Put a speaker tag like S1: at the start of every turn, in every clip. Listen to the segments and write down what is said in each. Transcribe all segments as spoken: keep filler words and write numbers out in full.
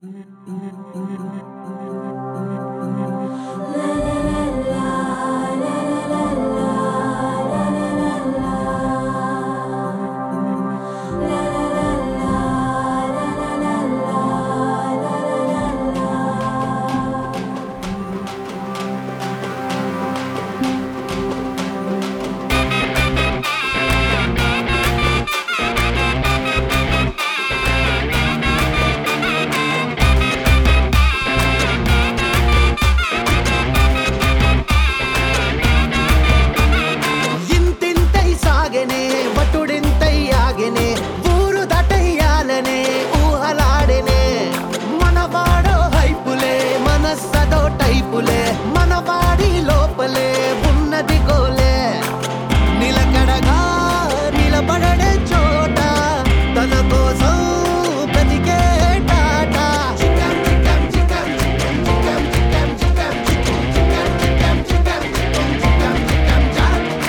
S1: ఇంతింతై సాగెనే వటుడింతై ఆగెనే ఊరు దటయ్యాలనే ఊహలాడెనే మనవాడో హైపులే మనస్సదో టైపులే మనవాడి లోపలే ఉన్నది గోలే నిలకడగా నిలబడడే చోట తన కోసం బ్రతికే టాటా చికం చికం చికం చికం చికం చికం చికం చికం చికం చికం చికం చికం చా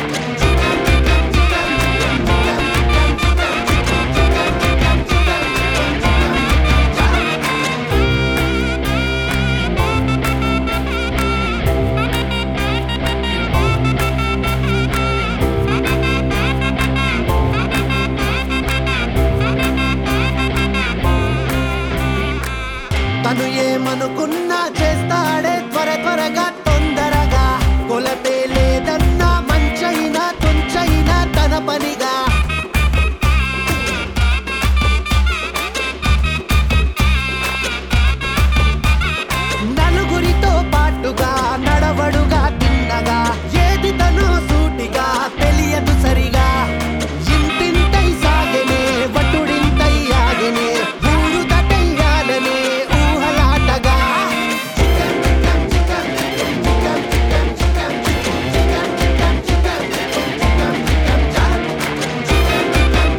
S1: తను ఏమనుకున్నా చేస్తాడే త్వర త్వరగా తొందరగా కొలతే లేదన్నా మంచైనా తుంచైనా తన పనిగా నలుగురితో పాటుగా నడవడుగా తిన్నగా ఏది తను సూటిగా తెలియదు సరిగా ఇంతింతై సాగెనే వటుడింతై ఆగెనే ఊరు దటయ్యాలనే ఊహలాటగా చికం చికం చికం చికం చికం చికం చికం చికం చికం చికం చికం చా చికం చికం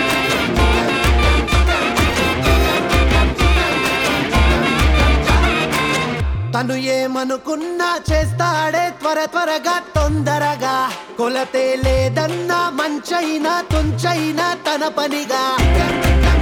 S1: తను ఏమనుకున్నా చేస్తాడే త్వర త్వరగా తొందరగా కొలతే లేదన్నా మంచైనా తుంచైనా తన పనిగా